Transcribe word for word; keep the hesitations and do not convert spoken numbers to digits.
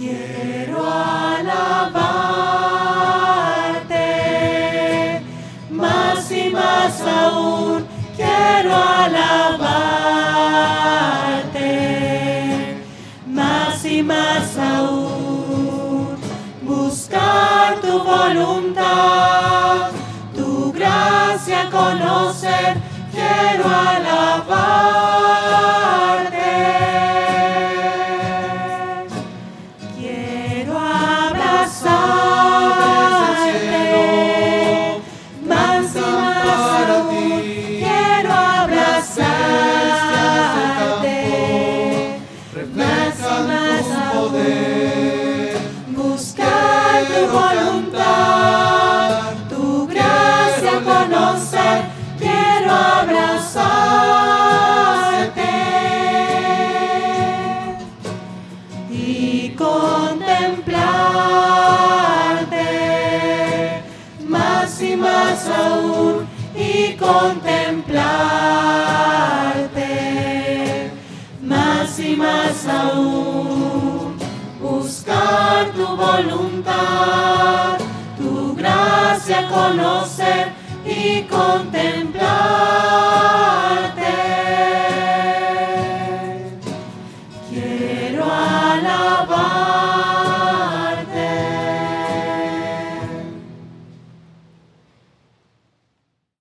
Quiero alabarte, más y más aún quiero alabarte, más y más aún buscar tu voluntad, tu gracia conocer, quiero alabarte. Buscar tu voluntad, tu gracia conocer, quiero abrazarte y contemplarte, más y más aún, y contemplarte, más y más aún. Buscar tu voluntad, tu gracia conocer y contemplar.